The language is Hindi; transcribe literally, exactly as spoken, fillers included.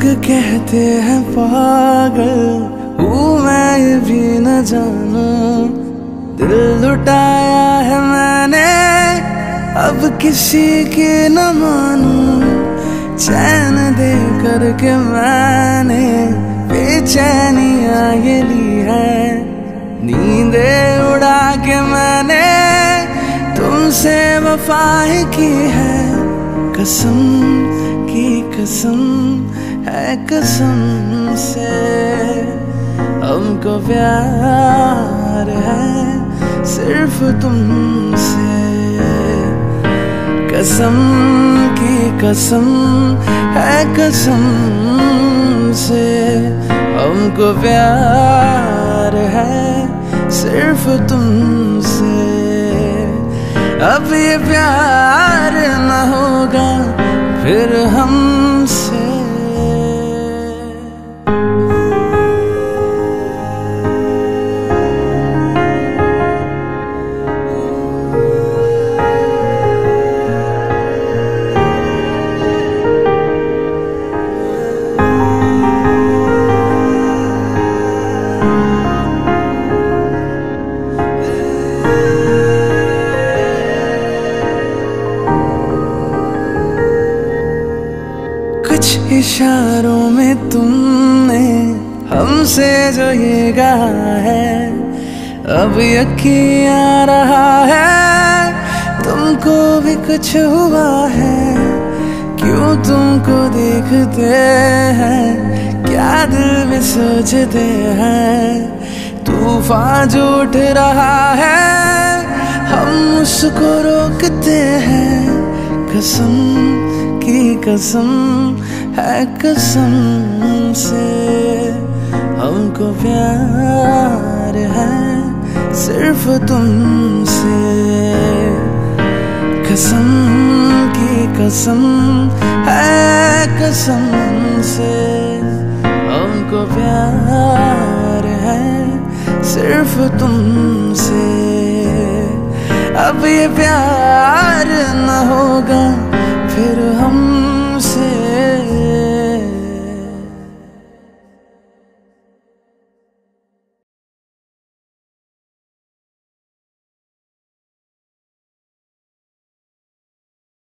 लोग कहते हैं पागल हूँ मैं, ये भी न जानूं दिल लुटाया है मैंने, अब किसी की न मानूं। चैन दे करके मैंने बेचैनियाँ ये ली है, नींदे उड़ा के मैंने तुमसे वफा ही की है। कसम की कसम है कसम से हमको प्यार है सिर्फ तुमसे। कसम की कसम है कसम से हमको प्यार है सिर्फ तुमसे। अब ये प्यार न होगा फिर हमसे। कुछ इशारों में तुमने हमसे जो ये कहा है, अब यकीन आ रहा है तुमको भी कुछ हुआ है। क्यों तुमको देखते हैं क्या दिल में सोचते हैं, तूफान जो उठ रहा है हम उसको रोकते हैं। कसम की कसम है कसम से हमको प्यार है सिर्फ तुमसे। कसम की कसम है कसम से हमको प्यार है सिर्फ तुमसे। अब ये प्यार न होगा फिर हम